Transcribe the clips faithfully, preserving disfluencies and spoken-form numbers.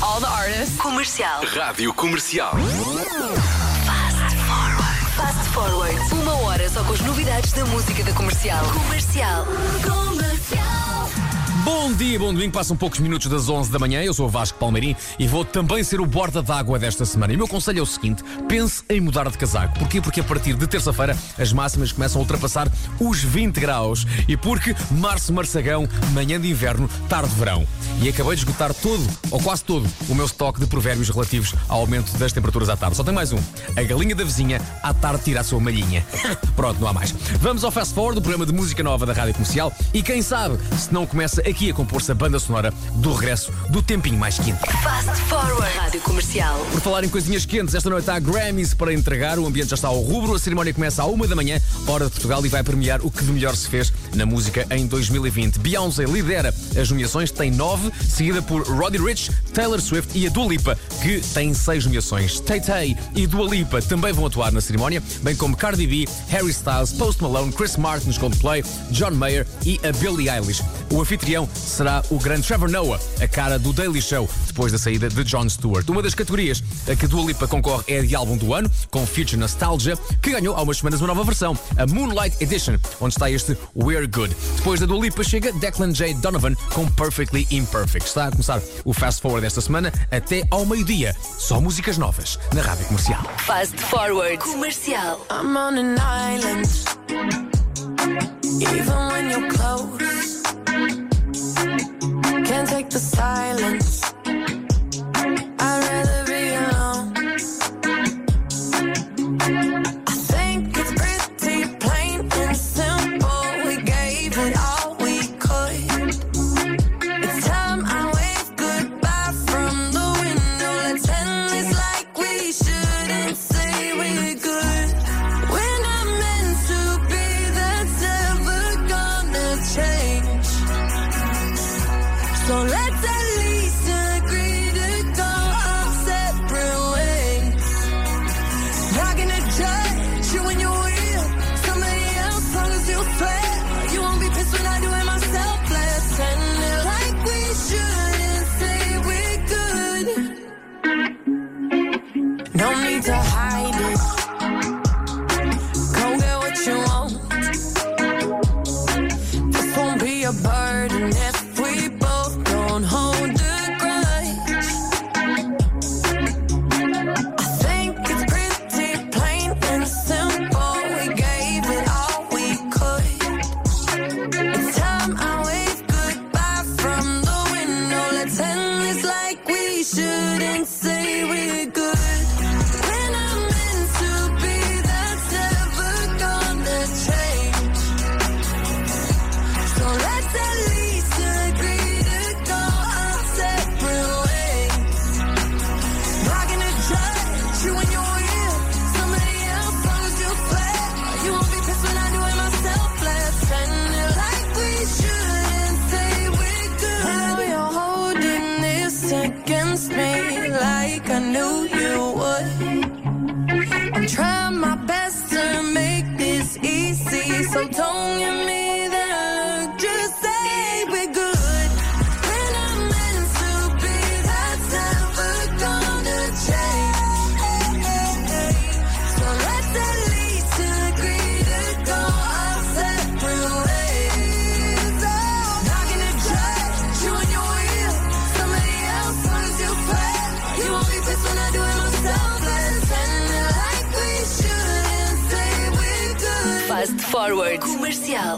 all the artists. Comercial. Rádio Comercial. Fast Forward. Fast Forward. Uma hora só com as novidades da música da Comercial. Comercial. Comercial. Bom dia, bom domingo. Passam poucos minutos das onze da manhã. Eu sou o Vasco Palmeirim e vou também ser o borda d'água desta semana. E o meu conselho é o seguinte: pense em mudar de casaco. Porquê? Porque a partir de terça-feira as máximas começam a ultrapassar os vinte graus. E porque março, marçagão, manhã de inverno, tarde de verão. E acabei de esgotar todo, ou quase todo, o meu estoque de provérbios relativos ao aumento das temperaturas à tarde. Só tem mais um. A galinha da vizinha à tarde tira a sua malhinha. Pronto, não há mais. Vamos ao Fast Forward, o programa de música nova da Rádio Comercial. E quem sabe se não começa aqui a compor-se a banda sonora do regresso do tempinho mais quente. Fast Forward. Rádio Comercial. Por falar em coisinhas quentes, esta noite há Grammys para entregar. O ambiente já está ao rubro. A cerimónia começa à uma da manhã, hora de Portugal, e vai premiar o que de melhor se fez na música em dois mil e vinte. Beyoncé lidera as nomeações, tem nove, seguida por Roddy Ricch, Taylor Swift e a Dua Lipa, que tem seis nomeações. Tay-Tay e Dua Lipa também vão atuar na cerimónia, bem como Cardi B, Harry Styles, Post Malone, Chris Martin, os Coldplay, John Mayer e a Billie Eilish. O anfitrião será o grande Trevor Noah, a cara do Daily Show, depois da saída de Jon Stewart. Uma das categorias a que Dua Lipa concorre é a de álbum do ano, com Future Nostalgia, que ganhou há umas semanas uma nova versão, a Moonlight Edition, onde está este We're Good. Depois da Dua Lipa chega Declan J. Donovan com Perfectly Imperfect. Está a começar o Fast Forward desta semana até ao meio-dia. Só músicas novas na Rádio Comercial. Fast Forward. Comercial. I'm on an island, even when you're close. Can't take the silence. I'd rather be alone. I think it's pretty plain and simple. We gave it all we could. It's time I wave goodbye from the window. Let's end this like we shouldn't say we're good. We're not meant to be, that's ever gonna change. So let's at least agree to go our separate ways. Not gonna judge you when you're with somebody else, long as you swear. You won't be pissed when I do it myself. Let's end it like we should and say we're good. No need to hide it. Go get what you want. This won't be a burden if we both don't hold the grudge. I think it's pretty plain and simple. We gave it all we could. It's time I wave goodbye from the window. Let's end this like we shouldn't say we're good. We're not meant to be, that's ever gonna change. So let's at least agree to go our separate ways. Not gonna judge you when you're with somebody else, long as you swear. You won't be pissed when I do it myself. Let's end it like we should and say we're good. Now you're holding this against me like I knew you would. I'm trying my best to make this easy, so don't give me that look, just say we're good. We're not meant to be, that's never gonna change. So let's at least agree to go our separate ways. Oh, not gonna judge you when you're with somebody else, long as you swear. You won't be pissed when I do it myself. Let's end it like we should and say we're good. Fast Forward. Comercial.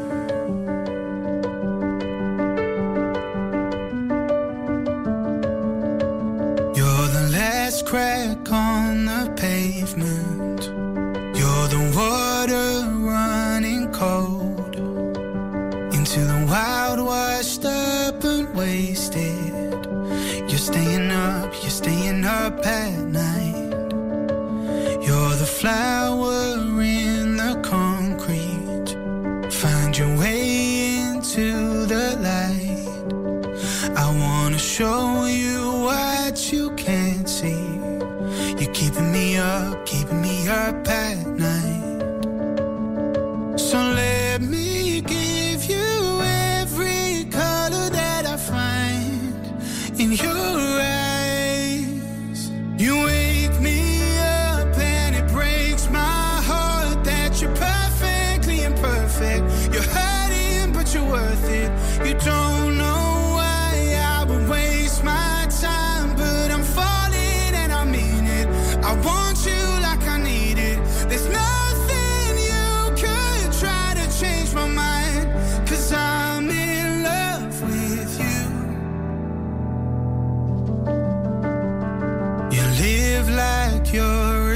You're the last crack on the pavement. You're the water running cold into the wild, washed up and wasted. You're staying up, you're staying up at night. You're the flower in the concrete. Find your way into the light. I wanna show you what you can't see. You're keeping me up, keeping me up at night. So let me give you every color that I find in your eyes.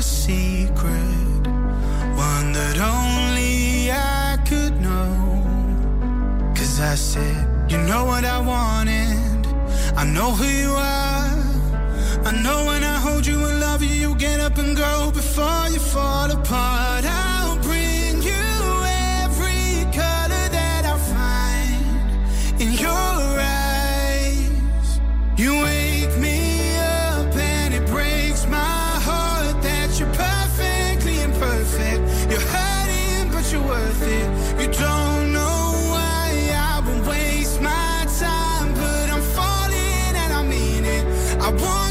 a secret, one that only I could know. Cause I said, you know what I wanted, I know who you are. I know when I hold you and love you, you get up and go before you fall apart. I'll bring you every color that I find in your eyes. You wake me up and it breaks my heart that you're perfectly imperfect. You're hurting but you're worth it. You don't know why I would waste my time, but I'm falling and I mean it. I want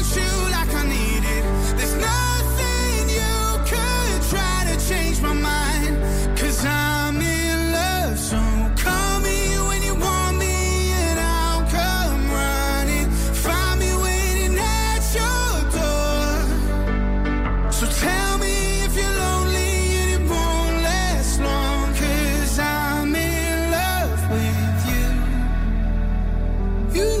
my mind, cause I'm in love. So call me when you want me and I'll come running. Find me waiting at your door. So tell me if you're lonely and it won't last long, cause I'm in love with you.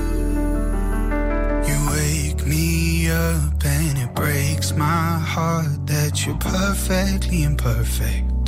You You wake me up and it breaks my heart that you're perfectly imperfect.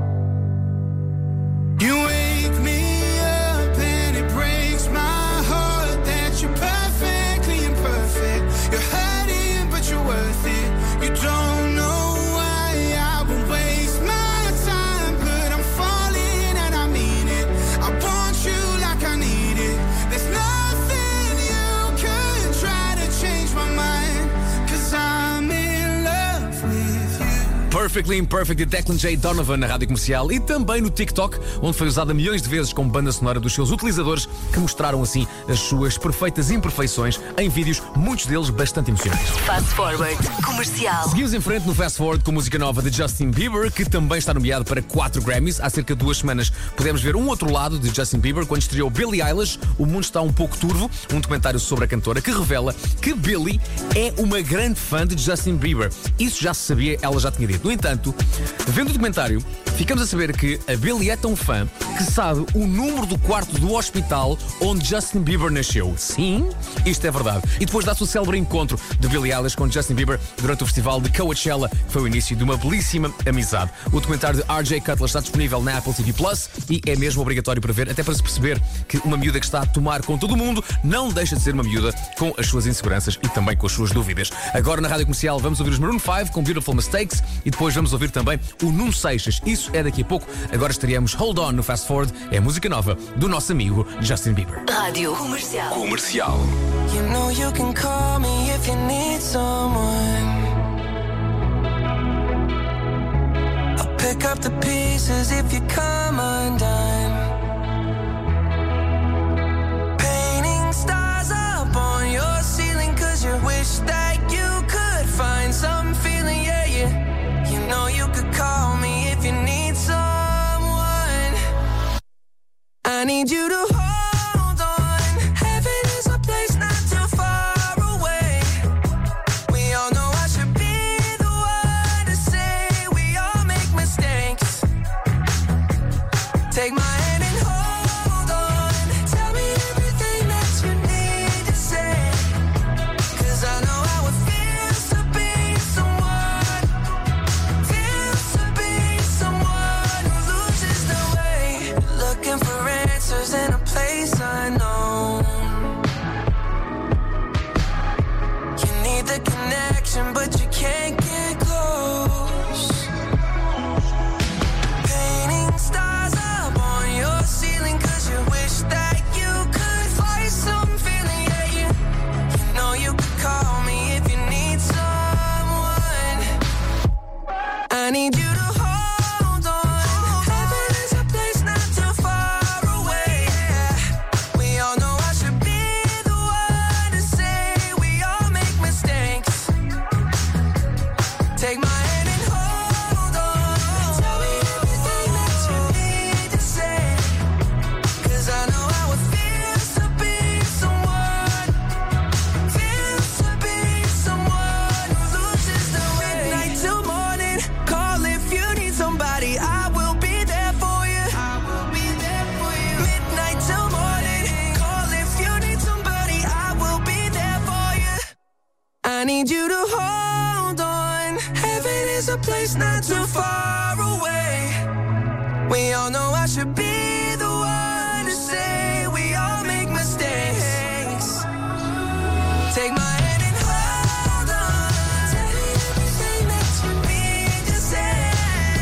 You wake me up and it breaks my heart that you're perfectly imperfect. You're hurting but you're worth it. You don't know why I would waste my time, but I'm falling and I mean it. I want you like I need it. There's nothing you could try to change my mind, cause I'm in love with you. Perfectly Imperfect de Declan J. Donovan na Rádio Comercial e também no TikTok, onde foi usada milhões de vezes como banda sonora dos seus utilizadores, que mostraram assim as suas perfeitas imperfeições em vídeos, muitos deles bastante emocionantes. Fast Forward Comercial. Seguimos em frente no Fast Forward com música nova de Justin Bieber, que também está nomeado para quatro Grammys. Há cerca de duas semanas pudemos ver um outro lado de Justin Bieber quando estreou Billie Eilish, O Mundo Está Um Pouco Turvo, um documentário sobre a cantora que revela que Billie é uma grande fã de Justin Bieber. Isso já se sabia, ela já tinha dito. No entanto, vendo o documentário, ficamos a saber que a Billie é tão fã que sabe o número do quarto do hospital onde Justin Bieber nasceu. Sim, isto é verdade. E depois dá-se o célebre encontro de Billie Eilish com Justin Bieber durante o festival de Coachella, que foi o início de uma belíssima amizade. O documentário de R J Cutler está disponível na Apple T V Plus e é mesmo obrigatório para ver, até para se perceber que uma miúda que está a tomar conta do mundo não deixa de ser uma miúda com as suas inseguranças e também com as suas dúvidas. Agora na Rádio Comercial vamos ouvir os Maroon five com Beautiful Mistakes e depois vamos ouvir também o Nuno Seixas. Isso é daqui a pouco. Agora estaríamos Hold On no Fast Forward. É a música nova do nosso amigo Justin Bieber. Rádio Comercial. Comercial. You know you can call me if you need someone. I'll pick up the pieces if you come undone. Painting stars up on your ceiling cause you wish that you could find some feeling, yeah, yeah. You know you could call me if you need someone. I need you to hold on. Heaven is a place not too far away. We all know I should be the one to say we all make mistakes. Take my hand and hold on. Tell me everything that you need to say. Cause I know how it feels to be someone. Feels to be someone who loses their way. Looking for answers in a place unknown. You need the connection, but you can't get close. Painting stars up on your ceiling cause you wish that you could fly some feeling, yeah, you, you know you could call me if you need someone. I need you to hold on. Heaven is a place not too far away. We all know I should be the one to say we all make mistakes. Take my hand and hold on. Tell me everything that you need to say. Cause I know how it feels to be someone. Feels to be someone who loses their way. Midnight till morning, call if you need somebody. I will be there for you. I will be there for you. Midnight till morning, call if you need somebody. I will be there for you. I need you to hold on. is a place not too far away. We all know I should be the one to say we all make mistakes. Take my hand and hold on. Tell me everything that you need to say.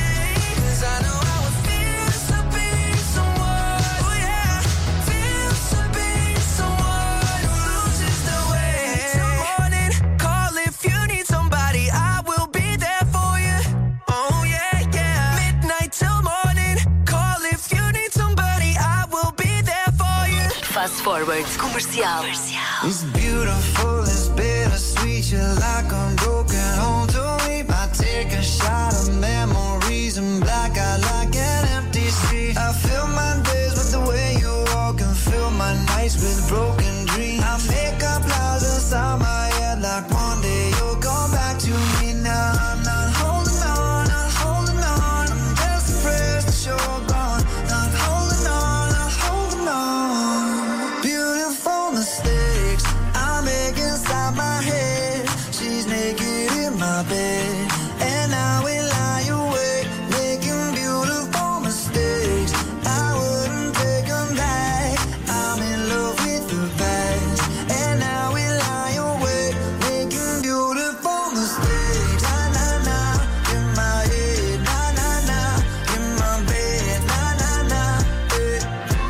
'Cause I know how it feels to be someone, oh yeah, feels to be someone who loses the way. Till morning, call if you need somebody, I will be there for you. Oh yeah, yeah. Midnight till morning, call if you need somebody, I will be there for you. Fast Forward Comercial. It's beautiful, it's bittersweet. You're like a broken home to me. I take a shot of memories and black out like an empty street. I fill my days with the way you walk and fill my nights with broken dreams. I make up lies inside my head like one day you'll come back to me. Now I'm not holding on, not holding on. I'm just afraid that you're gone. Not holding on, not holding on. Beautiful mistakes I make inside my head. She's naked in my bed, and I will lie awake, making beautiful mistakes. I wouldn't take them back. I'm in love with the past, and I will lie awake, making beautiful mistakes. Na na na, in my head. Na na na, in my bed. Na na na, eh.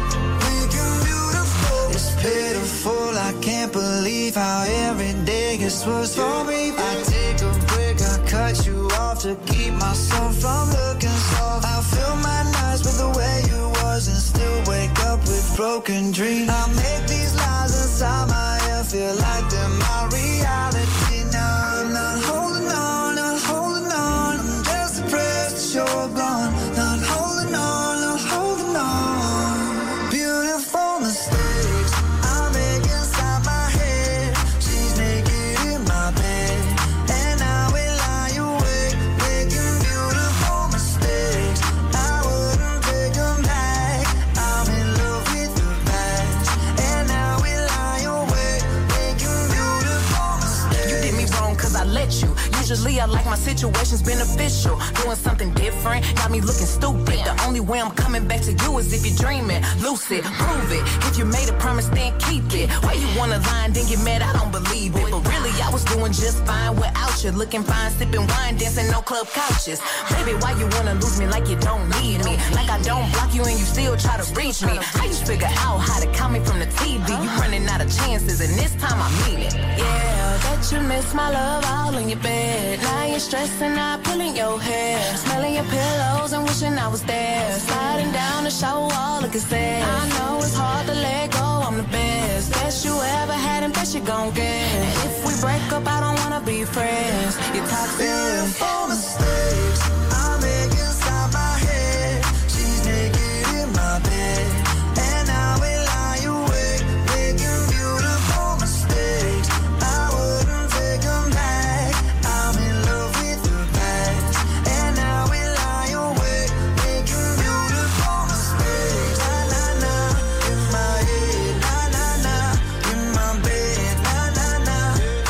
Making beautiful. It's pitiful. I can't believe how every day gets worse for me. I take a break, I cut you off to keep myself from looking soft. I fill my nights with the way you was and still wake up with broken dreams. I make these lies inside my head feel like they're my reality. Now I'm not holding on, not holding on. I'm just depressed that you're gone. Not holding on, not holding on. Beautiful mistakes I make inside my head. She's naked in my bed, and I will lie awake, making beautiful mistakes. I wouldn't take them back. I'm in love with the past, and I will lie awake, making beautiful mistakes. You did me wrong cause I let you. Usually I like my situations beneficial. Doing something different got me looking stupid. The only way I'm coming back to you is if you're dreaming. Lucid, prove it. If you made a promise, then keep it. Why you wanna lie and then get mad? I don't believe it. But really I was doing just fine without you. Looking fine, sipping wine, dancing no club couches. Baby, why you wanna lose me like you don't need me? Like I don't block you and you still try to reach me. How you figure out how to count me from the T V? You running out of chances and this time I mean it. Yeah, that you miss my love all in your bed. Now you're stressing out, pulling your hair, smelling your pillows and wishing I was there. Sliding down the shower wall, looking sad. I know it's hard to let go, I'm the best. Best you ever had and best you gon' get. And if we break up, I don't wanna be friends. You're toxic. Beautiful mistakes I make inside my head. She's naked in my bed, and I will lie awake, making beautiful mistakes. I wouldn't take them back. I'm in love with the past, and I will lie awake, making beautiful mistakes. Na na na, in my head. Na na na, in my bed. Na na na,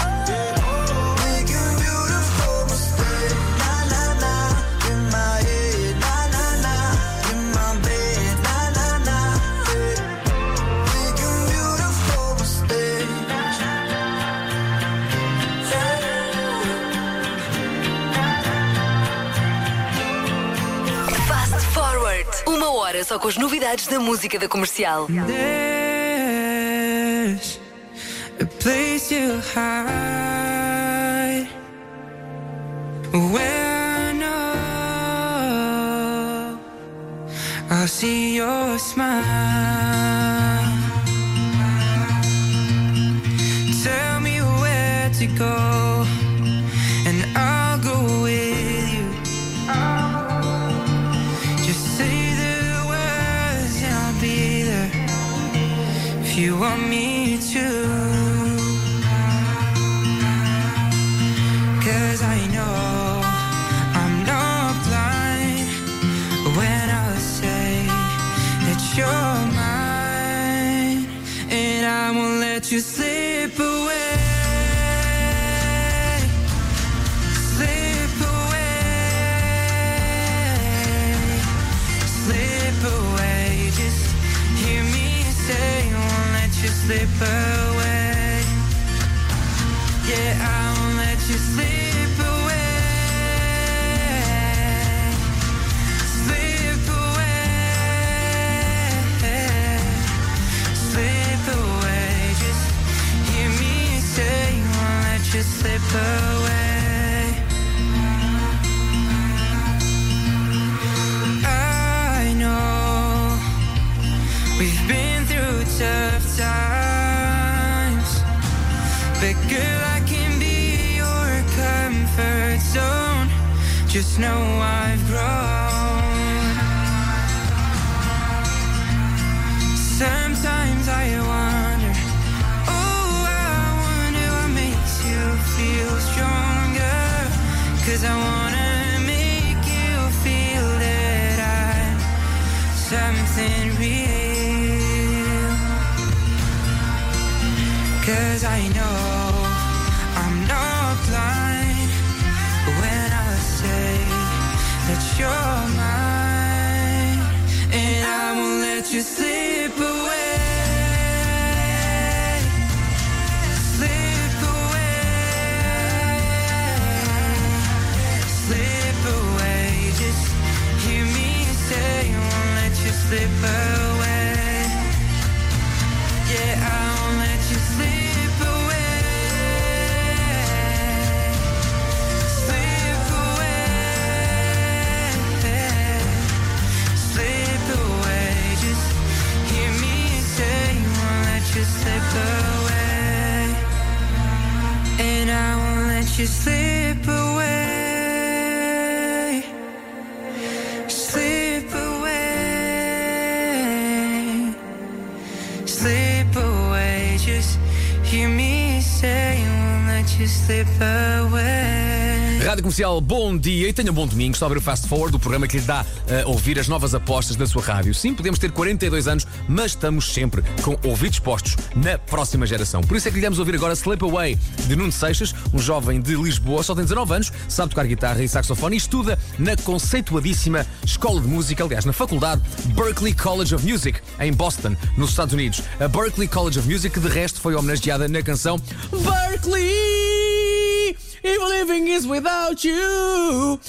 making beautiful mistakes. Na na na, in my head. Na na na, in my bed. Na na na, making beautiful mistakes. Fast Forward. Uma hora só com as novidades da música da Comercial. There's a place you hide where I know I'll see your smile. Tell me where to go, and I'll go with you. Just say the words and I'll be there if you want me to. 'Cause I know I'm not blind when I say that you're mine, and I won't let you slip away. Yeah, I won't let you slip away. Slip away. Slip away. Just hear me say, won't let you slip away. I know we've been through tough times, but girl, I can be your comfort zone. Just know I've grown. Sometimes I wonder, oh, I wonder what makes you feel stronger. 'Cause I wanna make you feel that I'm something real. 'Cause I know I'm not blind when I say that you're mine, and I won't let you slip away. Slip away. Slip away. Just hear me say, I won't let you slip away. Yeah, I won't let you slip away. Slip away. Slip away. Just hear me say, I won't let you slip away. And I won't let you slip away. Slip away. Slip away. Just hear me say, I won't let you slip away. Rádio Comercial, bom dia e tenha um bom domingo. Está a ver o Fast Forward, o programa que lhe dá a ouvir as novas apostas da sua rádio. Sim, podemos ter quarenta e dois anos, mas estamos sempre com ouvidos postos na próxima geração. Por isso é que lhe damos a ouvir agora Slip Away, de Nuno Seixas, um jovem de Lisboa, só tem dezanove anos, sabe tocar guitarra e saxofone e estuda na conceituadíssima Escola de Música, aliás, na faculdade Berklee College of Music, em Boston, nos Estados Unidos. A Berklee College of Music, de resto, foi homenageada na canção Berklee, if living is without you.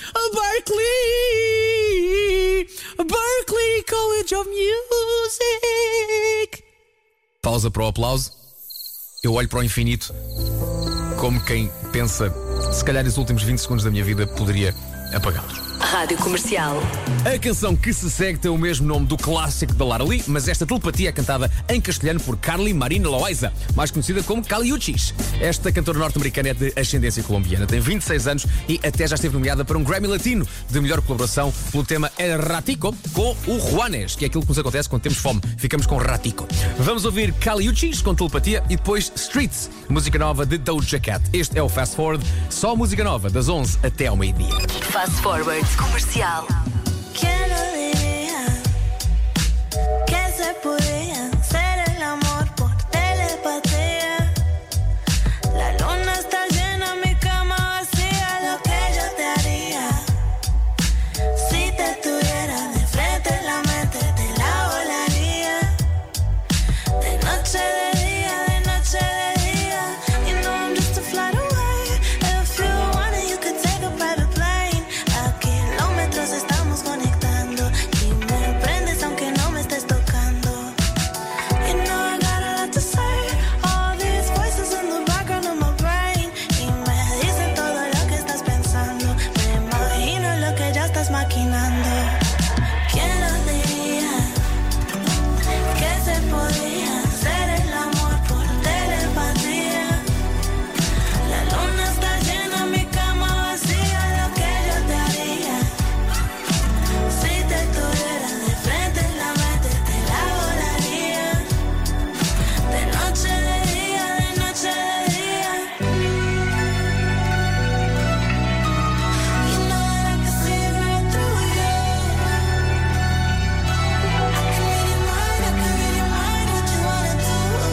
Berklee, Berklee College of Music. Pausa para o aplauso. Eu olho para o infinito como quem pensa, se calhar os últimos vinte segundos da minha vida poderia apagá-los. Rádio Comercial. A canção que se segue tem o mesmo nome do clássico da Lara Lee, mas esta telepatia é cantada em castelhano por Carly Marina Loaiza, mais conhecida como Kali Uchis. Esta cantora norte-americana é de ascendência colombiana, tem vinte e seis anos e até já esteve nomeada para um Grammy Latino de melhor colaboração pelo tema El Ratico com o Juanes, que é aquilo que nos acontece quando temos fome, ficamos com Ratico. Vamos ouvir Kali Uchis com telepatia e depois Streets, música nova de Doja Cat. Este é o Fast Forward, só música nova das onze até ao meio-dia. Fast Forward Comercial. ¿Quién lo diría que se podía hacer el amor por telepatía? La luna está llena, mi cama vacía, lo que yo te haría si te tuviera de frente en la mente, te la volaría de noche, de día, de noche, de día. You know I'm just a flight away. If you want it, you could take a private plane. A kilómetros estamos conectando y me prendes aunque no me estés tocando. You know I got a lot to say. All these voices in the background of my brain y me dicen todo lo que estás pensando. Me imagino lo que ya estás maquinando. ¿Quién lo diría que se podía hacer el amor por telepatía? La luna está llena, mi cama vacía, lo que yo te haría si te tuviera de frente en la mente, te la volaría de noche, de día, de noche, de día. You know that I can see right through you. I can read your mind, I can read your mind, what you wanna do.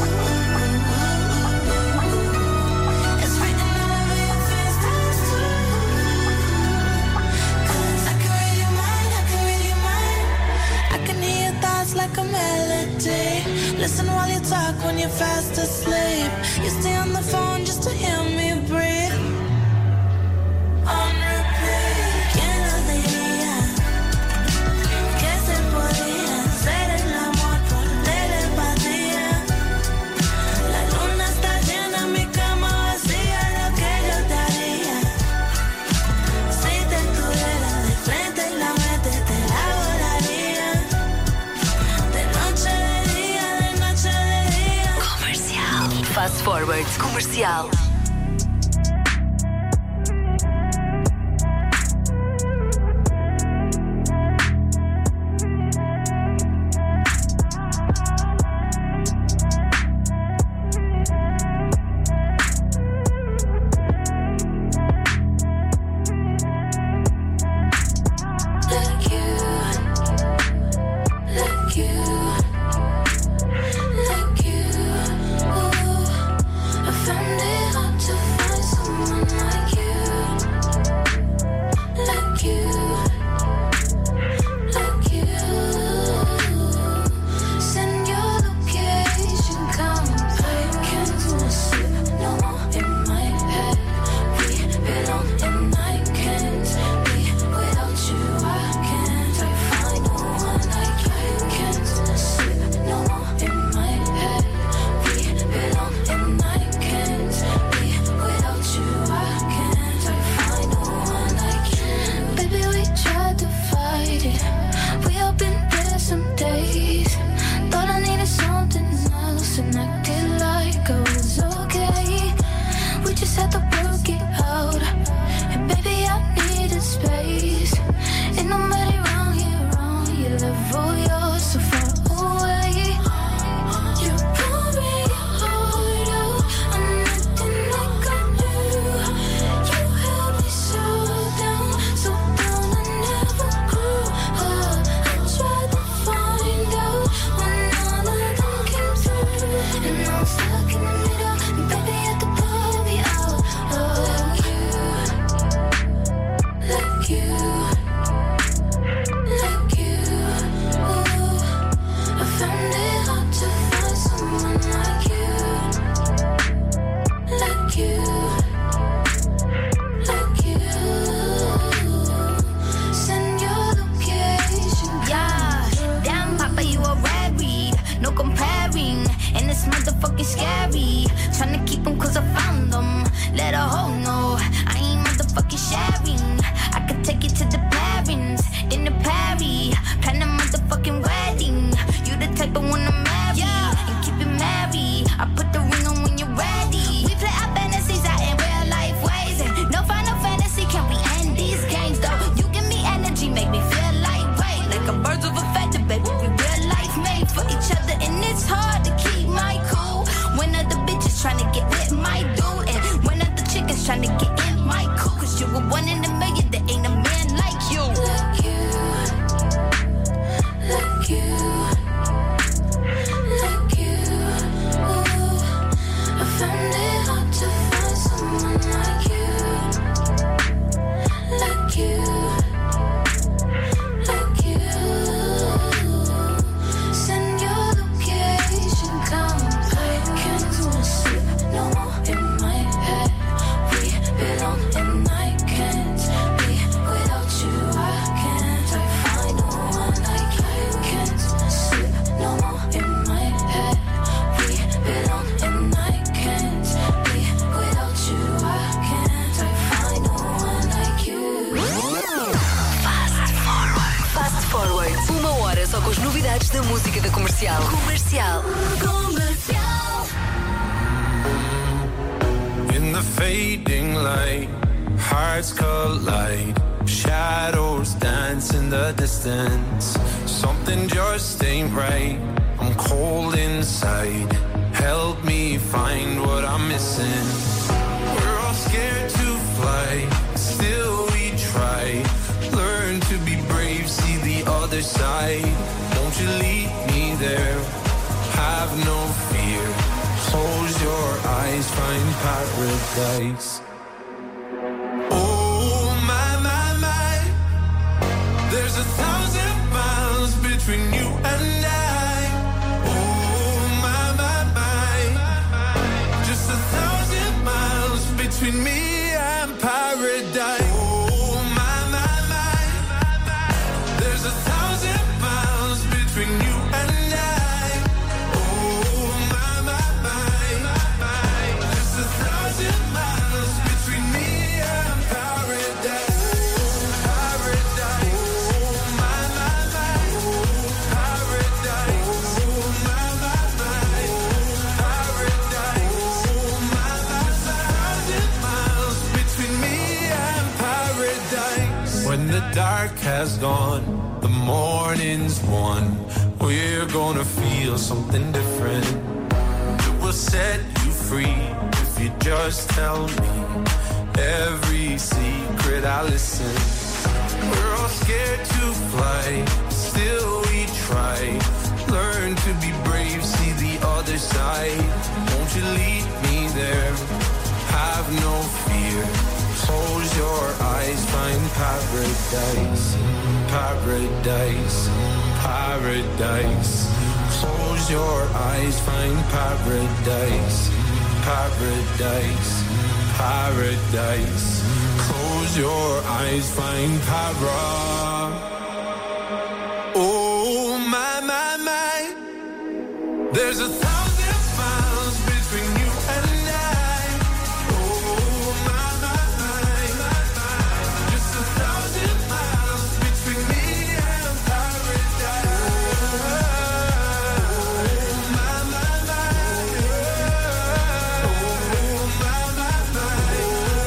It's written all over your face, times two. 'Cause I can read your mind, I can read your mind. I can hear your thoughts like a melody. Listen while you talk when you're fast asleep. You stay on the phone just to hear me Forward. Comercial. Da música da Comercial. Comercial. Comercial. In the fading light, hearts collide, shadows dance in the distance. Something just ain't right, I'm cold inside. Help me find what I'm missing. We're all scared to fly, still we try. Learn to be brave, see the other side. Won't you lead me there? Have no fear. Close your eyes, find paradise. Oh my, my, my. There's a thousand miles between you and I. Oh my, my, my. Just a thousand miles between me and paradise. Oh dark has gone, the morning's won. We're gonna feel something different. It will set you free if you just tell me every secret I listen. We're all scared to fly, still we try. Learn to be brave, see the other side. Won't you lead me there? Have no fear. Close your eyes, find paradise, paradise, paradise. Close your eyes, find paradise, paradise, paradise. Close your eyes, find paradise. Oh my, my, my. There's a thousand miles between you and I. Oh my, my, my, my, my. Just a thousand miles between me and paradise. Oh my, my, my. Oh my, my, my.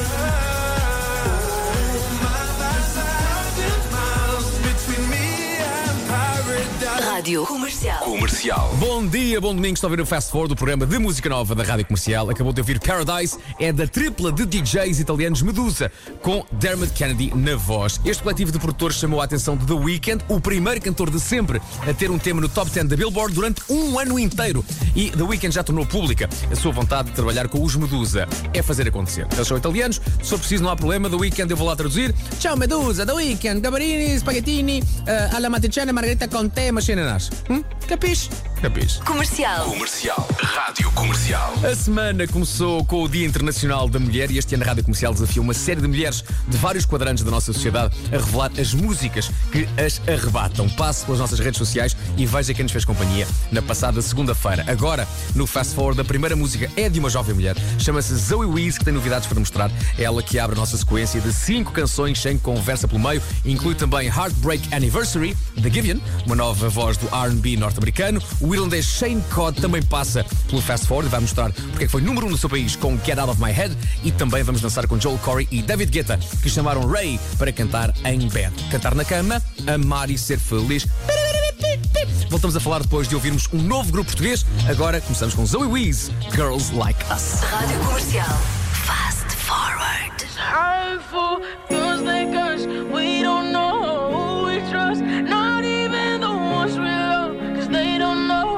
Oh my, my, just a thousand miles between me and paradise. Rádio Comercial. Comercial. Bom dia, bom domingo. Estou a ouvir o Fast Forward, o programa de música nova da Rádio Comercial. Acabou de ouvir Paradise, é da tripla de D Js italianos Medusa, com Dermot Kennedy na voz. Este coletivo de produtores chamou a atenção de The Weeknd, o primeiro cantor de sempre a ter um tema no top dez da Billboard durante um ano inteiro. E The Weeknd já tornou pública a sua vontade de trabalhar com os Medusa. É fazer acontecer. Eles são italianos, se for preciso não há problema. The Weeknd eu vou lá traduzir. Ciao Medusa, The Weeknd, Gabarini, Spaghettini, uh, alla matriciana, Margarita Conte, Machinenas. Hum? Capiche? Capiche. Comercial. Comercial. Rádio Comercial. A semana começou com o Dia Internacional da Mulher e este ano a Rádio Comercial desafiou uma série de mulheres de vários quadrantes da nossa sociedade a revelar as músicas que as arrebatam. Passe pelas nossas redes sociais e veja quem nos fez companhia na passada segunda-feira. Agora, no Fast Forward, a primeira música é de uma jovem mulher, chama-se Zoe Wees, que tem novidades para mostrar. É ela que abre a nossa sequência de cinco canções sem conversa pelo meio. Inclui também Heartbreak Anniversary, The Giveon, uma nova voz do R and B norte-americano. O irlandês Shane Codd também passa pelo Fast Forward e vai mostrar porque é que foi número um no seu país com Get Out of My Head. E também vamos dançar com Joel Corey e David Guetta, que chamaram Ray para cantar em bed. Cantar na cama, amar e ser feliz. Voltamos a falar depois de ouvirmos um novo grupo português. Agora começamos com Zoe Wees, Girls Like Us. Rádio Comercial. Fast Forward. Hurtful, feels like us. We don't know who we trust. Not even the ones we love, cause they don't know.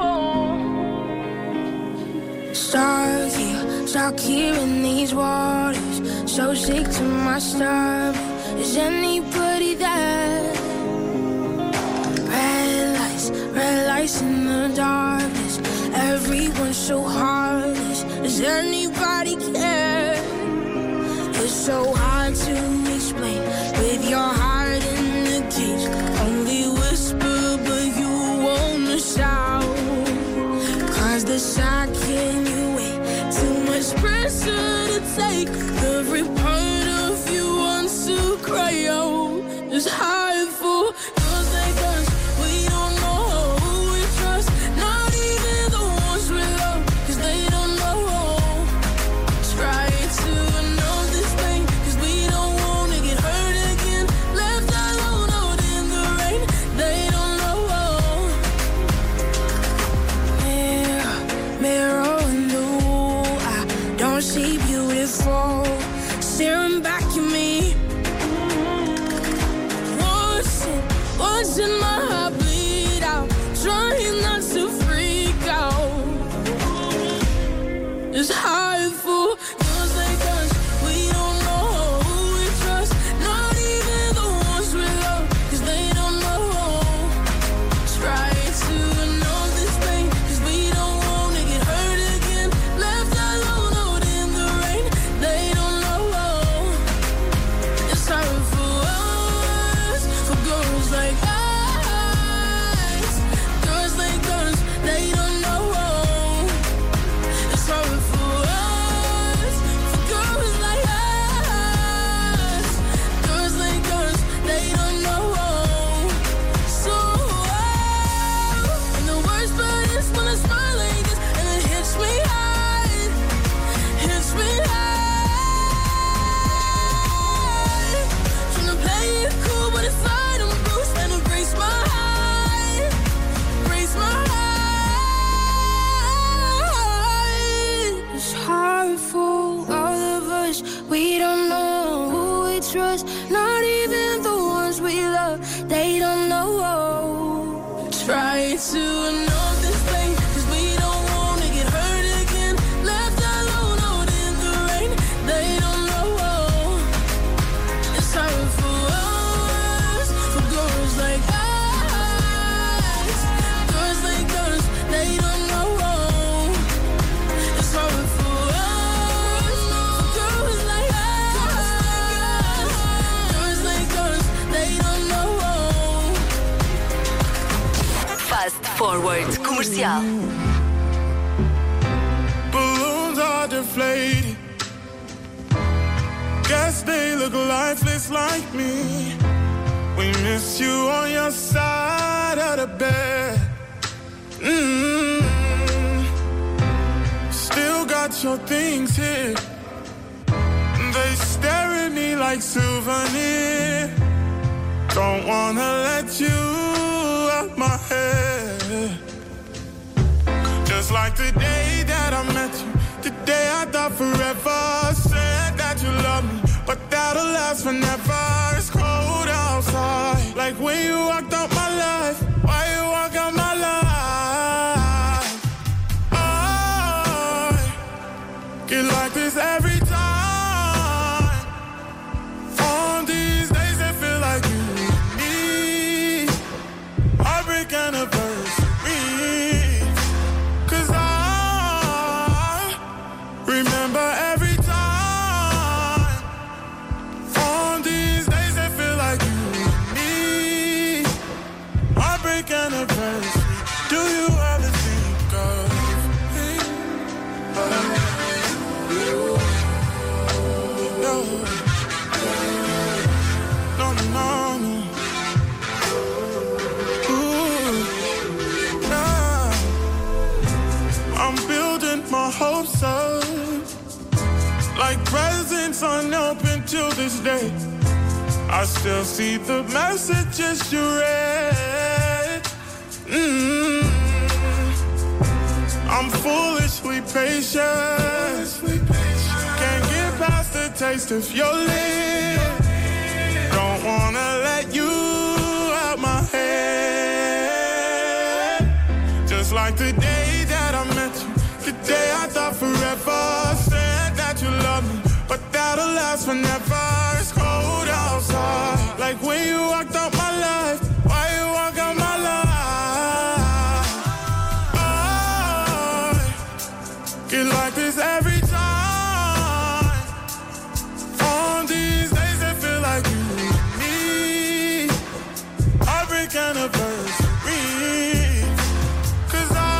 Stuck here, stuck here in these waters. So sick to my stomach. Is anybody there? Red lights, red lights in the darkness. Everyone's so heartless. Does anybody care? It's so hard to explain with your heart in the cage. Only whisper, but you wanna shout. Cause the second you wait, too much pressure to take. Every part of you wants to cry out. It's hard for girls like us. We don't know who we trust. Not even the ones we love, cause they don't know. Try to know this thing, cause we don't wanna get hurt again. Left alone out in the rain, they don't know. Mirror, mirror in the wall, I don't see beautiful. Staring back at me. What's in, what's in my heart bleed out? Trying not to freak out. It's hard for girls like us. We don't know who we trust. Not even the ones we love, cause they don't know. Try to know this thing, cause we don't wanna get hurt again. Left alone out in the rain, they don't know. It's hard for us, for girls like us. Girls like us, they don't know. It's hard for us. rush. We don't know who we trust, not even the ones we love. They don't know. Try to know this thing, 'cause we don't wanna get hurt again. Left alone out in the rain. They don't know. It's hard for us, for girls like us, girls like us. They don't know. It's hard for us, for girls like us, girls like us. They don't know. Fast Forward Comercial. Balloons are deflated. Guess they look lifeless like me. We miss you on your side of the bed. Mm-hmm. Still got your things here. They stare at me like souvenirs. Don't wanna let you out my head. Just like the day that I met you, the day I thought forever. Said that you love me, but that'll last forever. It's cold outside, like when you walked out my life. Why you walk out my life? I get like this every time. On these days that feel like you need heartbreak anniversary. 'Cause I remember every time. On these days that feel like you need heartbreak anniversary. Do you ever think of me? No, no, no, no. Ooh, nah. I'm building my hopes up, like presents unopened till this day. I still see the messages you read. Mm-hmm. I'm foolishly patient. Can't get past the taste of your lips. Don't wanna let you out my head. Just like the day that I met you, the day I thought forever. Said that you love me, but that'll last forever. It's cold outside, like when you walked out my life. Why you walk out my life? I get like this every time. On these days that feel like you need heartbreak anniversary. 'Cause I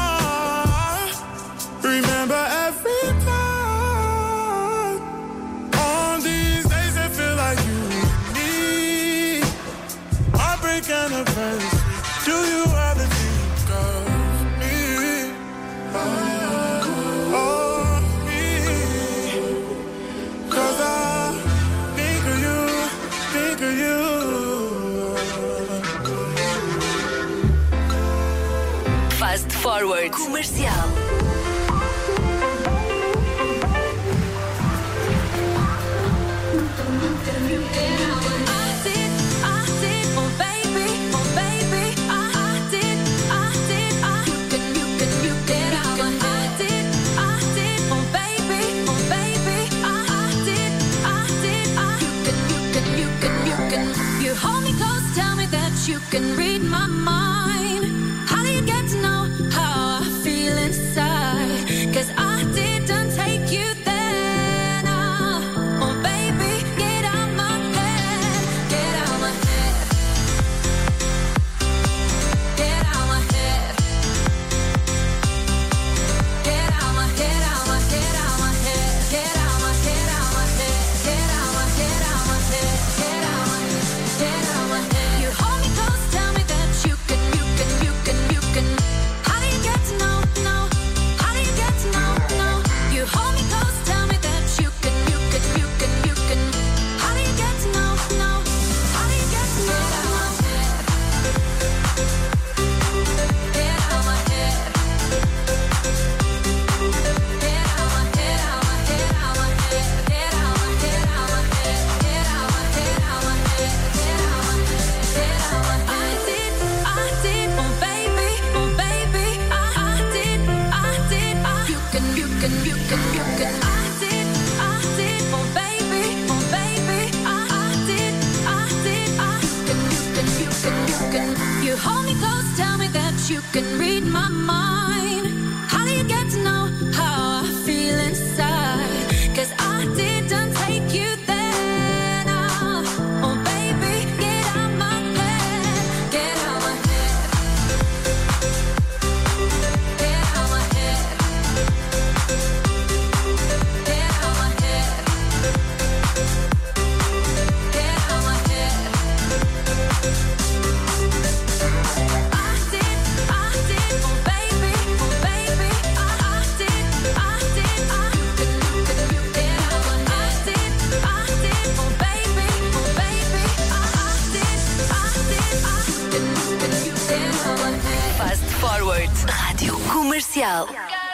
remember every time. On these days that feel like you need heartbreak anniversary. Do you ever think of me? Oh, oh, me. 'Cause I think of you, think of you. Fast Forward Comercial. You can read my mind. How do you get to know how I feel inside? 'Cause I didn't take you there. Now, oh baby, get out my head, get out my head, get out my head, get out my head, out my head, out my head, get out my head, out my head, get out my head, out my head, get out my head, get out my head. You hold me close, tell me that you can, you Comercial.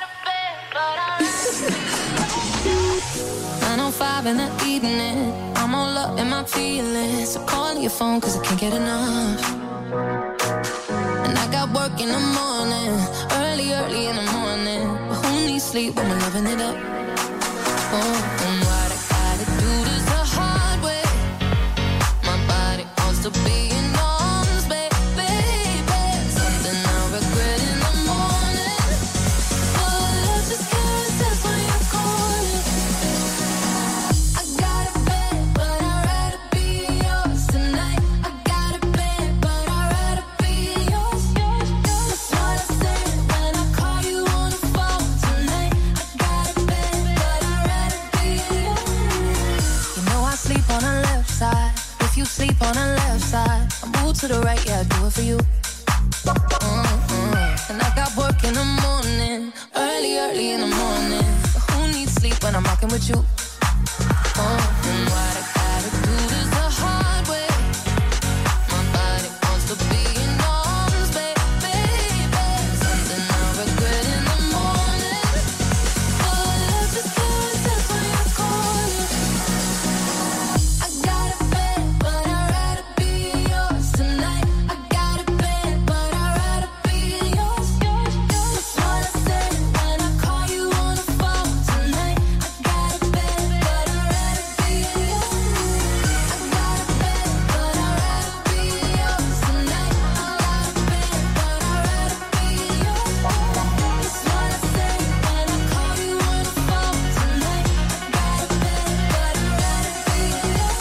nine oh five in the evening, I'm all up in my feelings. So call your phone cause I can't get enough. And I got work in the morning, early, early in the morning. But who needs sleep when we're loving it up? Oh, and what I gotta do this the hard way. My body wants to be in arms, baby. Something I regret in the morning. But I just can't resist when you're calling. I got a bed, but I'd rather be yours tonight. I got a bed, but I'd rather be yours. That's what I said when I call you on the phone tonight. I got a bed, but I'd rather be yours. You know I sleep on the left side. If you sleep on the left side, I move to the right, yeah, I do it for you. Mm-hmm. And I got work in the morning, early, early in the morning. But who needs sleep when I'm rocking with you? Oh, and what I gotta do this the hard way. My body wants to be in arms, baby. Something I regret in the morning. But I just can't resist when you're calling. I got a bed, but I'd rather be yours tonight. I got a bed, but I'd rather be yours. That's what I said when I call you on the phone tonight. I got a bed, but I'd rather be yours. I got a bed, but I'd rather be yours tonight. I got a bed, but I'd rather be yours. That's what I said when I call you on the phone tonight. I got a bed, but I'd rather be yours.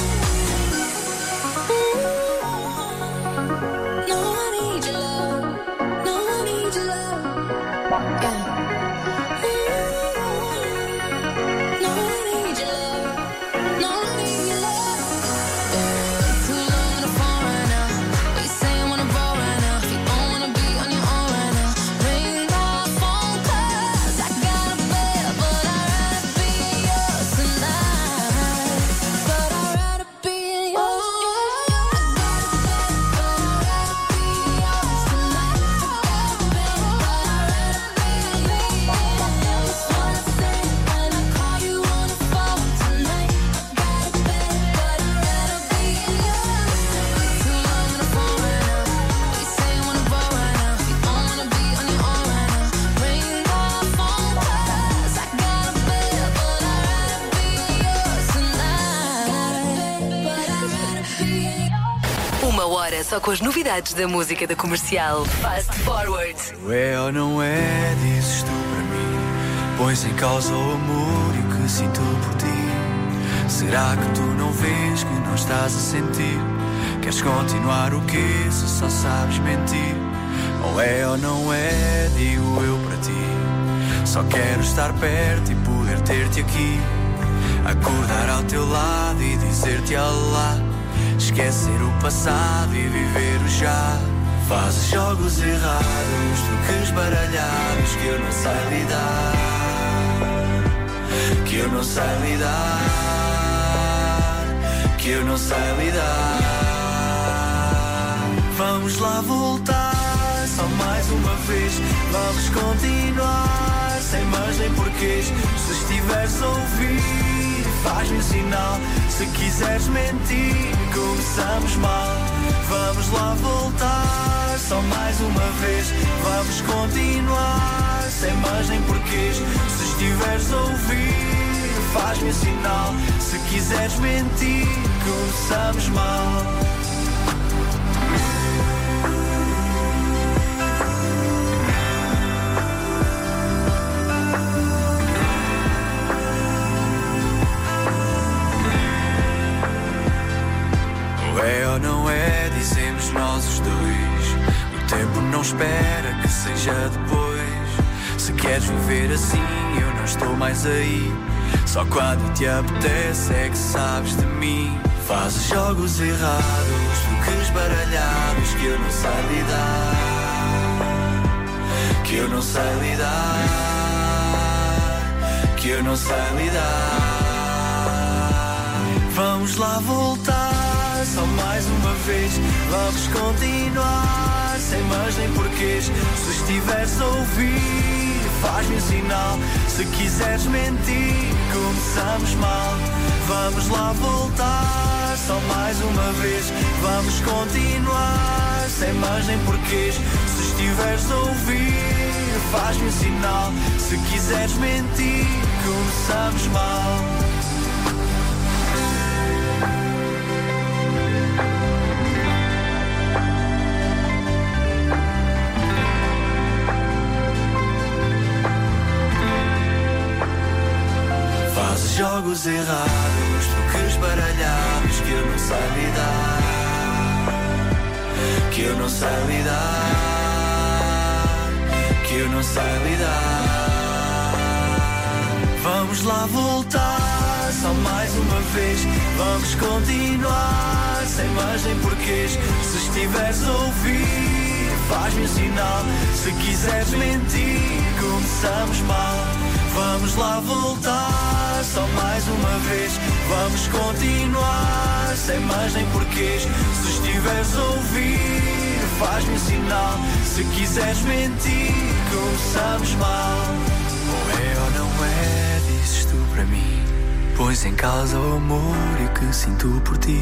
No, I need your love. No, I need your love. Yeah. No, I need your love. No, I need your love. Yeah. Too long on the phone right now. What you saying when I'm raw right now? If you don't wanna be on your own right now, ring my phone 'cause I got a bed, but I'd rather be yours tonight. But I'd rather be yours. I got a bed, but I'd rather be yours tonight. I got a bed, but I'd rather be yours. That's what I said when I call you on the phone tonight. I got a bed, but I'd rather be yours. Too long on the phone right now. What you saying when I'm raw right now? If you don't wanna be on your own right now, ring my phone 'cause I got a bed, but I'd rather be yours tonight. Got a bed, but I'd rather be yours. Uma hora só com as novidades da música da Comercial. Fast Forward. É ou não é, dizes tu para mim. Pões em causa o amor e o que sinto por ti. Será que tu não vês que não estás a sentir? Queres continuar o quê se só sabes mentir? Ou é ou não é, digo eu para ti. Só quero estar perto e poder ter-te aqui. Acordar ao teu lado e dizer-te olá. Esquecer o passado e viver o já. Fazes jogos errados, truques baralhados que eu não sei lidar. Que eu não sei lidar. Que eu não sei lidar. Vamos lá voltar, só mais uma vez. Vamos continuar, sem mais nem porquês. Se estiveres a ouvir, faz-me sinal. Se quiseres mentir, começamos mal. Vamos lá voltar, só mais uma vez. Vamos continuar, sem mais nem porquês. Se estiveres a ouvir, faz-me sinal. Se quiseres mentir, começamos mal. É ou não é, dizemos nós os dois. O tempo não espera que seja depois. Se queres viver assim, eu não estou mais aí. Só quando te apetece é que sabes de mim. Fazes jogos errados, truques baralhados que eu não sei lidar. Que eu não sei lidar. Que eu não sei lidar. Vamos lá voltar, só mais uma vez. Vamos continuar, sem mais nem porquês. Se estiveres a ouvir, faz-me um sinal. Se quiseres mentir, começamos mal. Vamos lá voltar, só mais uma vez. Vamos continuar, sem mais nem porquês. Se estiveres a ouvir, faz-me um sinal. Se quiseres mentir, começamos mal. Fazes jogos errados, truques baralhados que eu não sei lidar, que eu não sei lidar, que eu não sei lidar. Vamos lá voltar, só mais uma vez. Vamos continuar, sem mais nem porquês. Se estiveres a ouvir, faz-me um sinal. Se quiseres mentir, começamos mal. Vamos lá voltar, só mais uma vez. Vamos continuar, sem mais nem porquês. Se estiveres a ouvir, faz-me um sinal. Se quiseres mentir, começamos mal. Ou é ou não é, dizes tu para mim. Pões em causa o amor e o que sinto por ti.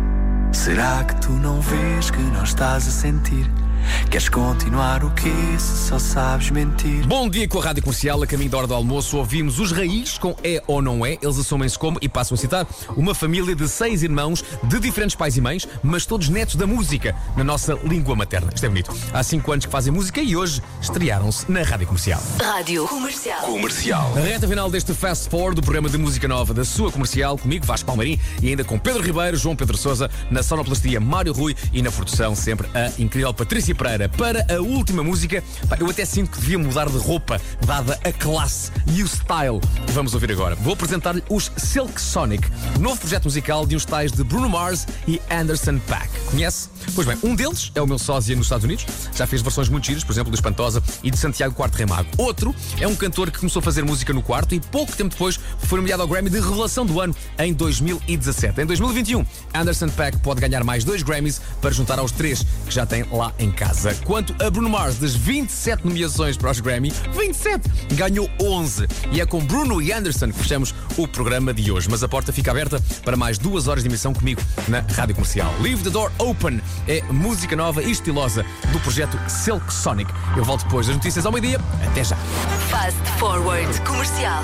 Será que tu não vês que não estás a sentir? Queres continuar o quê se só sabes mentir? Bom dia com a Rádio Comercial. A caminho da hora do almoço ouvimos os Raiz com É ou Não É. Eles assumem-se como, e passam a citar, uma família de seis irmãos de diferentes pais e mães, mas todos netos da música, na nossa língua materna. Isto é bonito. Há cinco anos que fazem música e hoje estrearam-se na Rádio Comercial. Rádio Comercial. Comercial. A reta final deste Fast Forward, do programa de música nova da sua Comercial, comigo, Vasco Palmeirim, e ainda com Pedro Ribeiro, João Pedro Sousa, na sonoplastia Mário Rui e na produção sempre a incrível Patrícia Pereira. Para a última música, pá, eu até sinto que devia mudar de roupa, dada a classe e o style. Vamos ouvir agora. Vou apresentar-lhe os Silk Sonic, novo projeto musical de uns tais de Bruno Mars e Anderson .Paak. Conhece? Pois bem, um deles é o meu sósia nos Estados Unidos, já fez versões muito giras, por exemplo, de Espantosa e de Santiago Quarto Remago. Outro é um cantor que começou a fazer música no quarto e pouco tempo depois foi nomeado ao Grammy de Revelação do Ano em dois mil e dezassete. Em dois mil e vinte e um, Anderson .Paak pode ganhar mais dois Grammys para juntar aos três que já tem lá em casa. Quanto a Bruno Mars, das vinte e sete nomeações para os Grammy, vinte e sete ganhou onze. E é com Bruno e Anderson que fechamos o programa de hoje. Mas a porta fica aberta para mais duas horas de emissão comigo na Rádio Comercial. Leave the Door Open é música nova e estilosa do projeto Silk Sonic. Eu volto depois das notícias ao meio-dia. Até já. Fast Forward Comercial.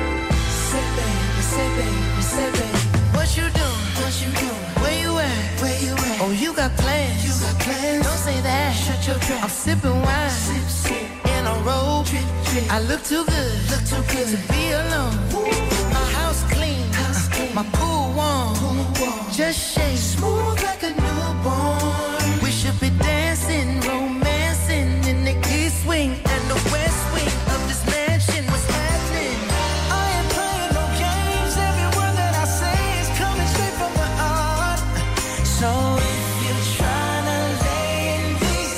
Say baby, say baby, say baby, what you doing? What you doing? Where you at? Where you at? Oh, you got plans? You got plans? Don't say that. Shut your trap. I'm sipping wine, sip, sip. In a robe. Drip, drip. I look too good, look too good to be alone. Ooh. My house clean, house clean. My pool warm, pool warm. Just shake smooth like a newborn. We should be dancing, romancing in the east wing and the west wing of this mansion. What's happening? I ain't playing no games. Every word that I say is coming straight from the heart. So if you're trying to lay in these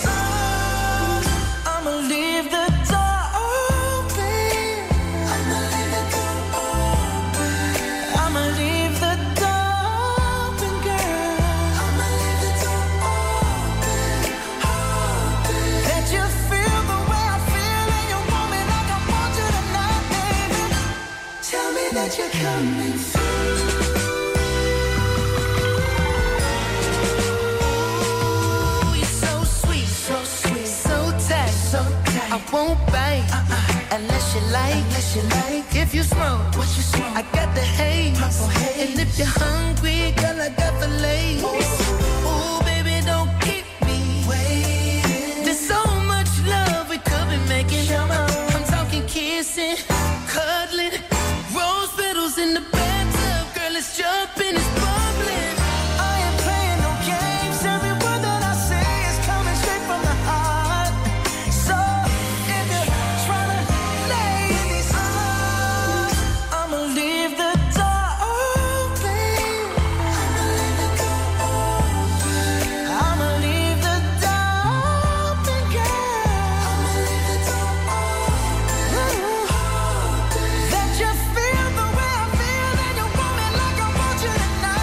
arms, I'ma leave the door open. I'ma leave the door open. I'ma leave the door open, girl. I'ma leave the door open, open. That you feel the way I feel and you want me like I want you tonight, baby. Tell me that you're coming through. Ooh, you're so sweet, so sweet, so tight, so tight. I won't bite uh-uh. unless you like, unless you like. If you smoke, what you smoke? I got the haze. Purple haze. And if you're hungry, girl, I got the lace. Ooh, baby, don't keep me waiting. There's so much love we could be making. I'm talking kissing, cuddling, rose petals in the bathtub. Girl, it's jumping, it's bubbling. I ain't playing no games. Every word that I say is coming straight from the heart. So if you're trying to lay in these arms, I'ma leave the door open. I'ma leave the door open. I'ma leave the door open, girl. I'ma leave the door open. That you feel the way I feel and you want me like I want you tonight.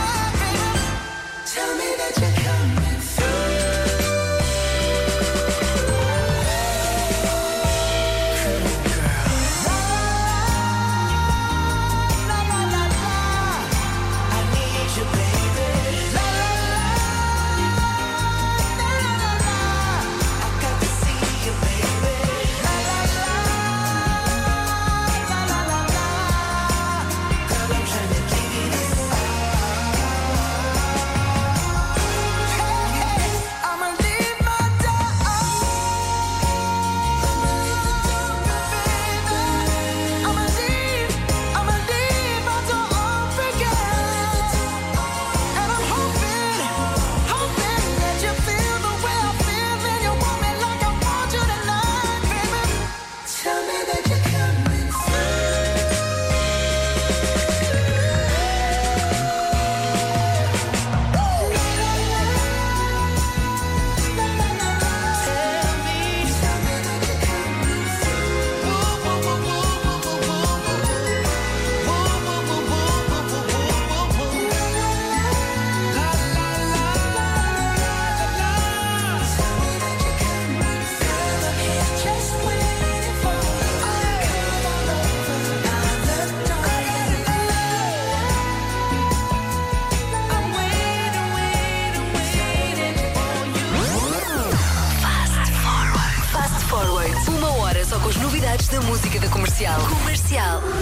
Forward. Uma hora só com as novidades da música da Comercial. Comercial.